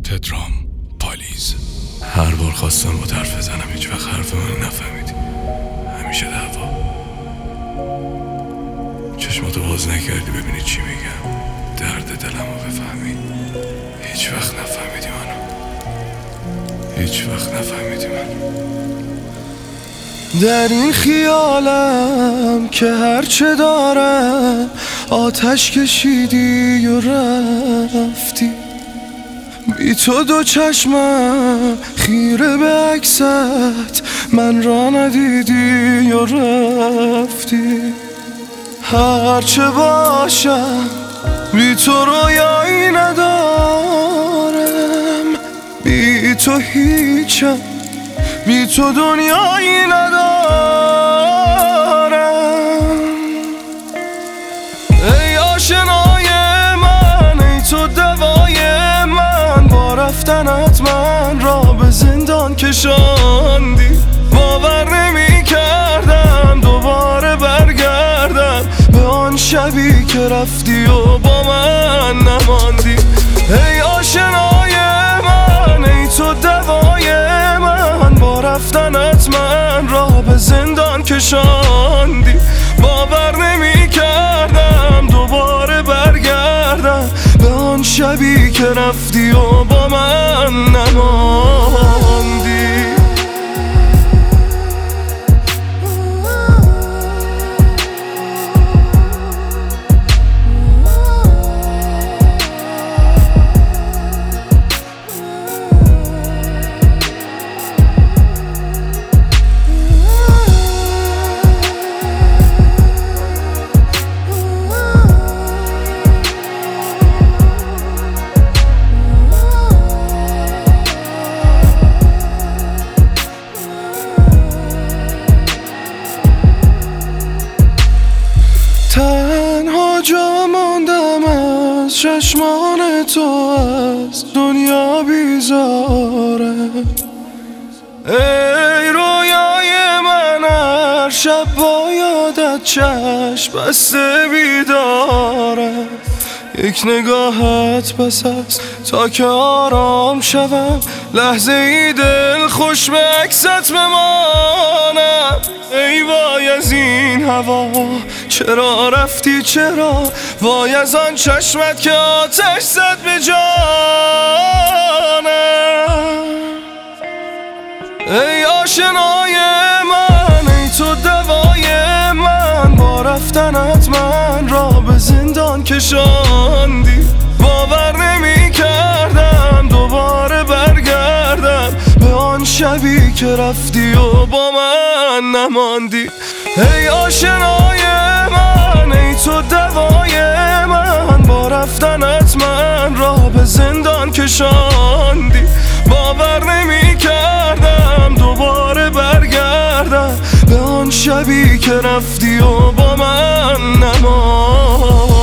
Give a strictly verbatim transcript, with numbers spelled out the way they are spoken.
تترام پالیز. هر بار خواستم با حرف بزنم هیچ وقت حرف من نفهمیدی. همیشه دعوا. چشماتو باز نکردی ببینی چی میگم، درد دلمو بفهمی. هیچ وقت نفهمیدی منو، هیچ وقت نفهمیدی منو. در این خیالم که هرچه دارم آتش کشیدی و رفتی. بی تو دو چشمم خیره به عکست من را ندیدی و رفتی. هرچه باشم بی تو رویایی ندارم، بی تو هیچم، بی تو دنیایی ندارم. ای آشنای من، ای تو دوای من، با رفتنت من را به زندان کشاندی. باور نمی کردم دوباره برگردم به آن شبی که رفتی و با من نماندی. ای آشنای من، ای تو دوای من، با رفتنت من را به زندان کشاندی. باور نمی کردم دوباره برگردم به آن شبی که رفتی و با من نماندی. تنها جا ماندم از چشمان تو، از دنیا بیزاره. ای رویای من، هر شب با یادت چشم بسته بیداره. یک نگاهت بس است تا که آرام شوم، لحظه ای دل خوش به عکست بمانم. ای وای از این هوا، چرا رفتی چرا؟ وای از آن چشمت که آتش زد به جانم. ای آشنای من، ای تو دوای من، با رفتنت من را به زندان کشاندی. باور نمی کردم دوباره برگردم به آن شبی که رفتی و با من نماندی. ای آشنای من، ای تو دوای من، با رفتنت من را به زندان کشاندی. باور نمی کردم دوباره برگردم به آن شبی که رفتی و با من نماندی.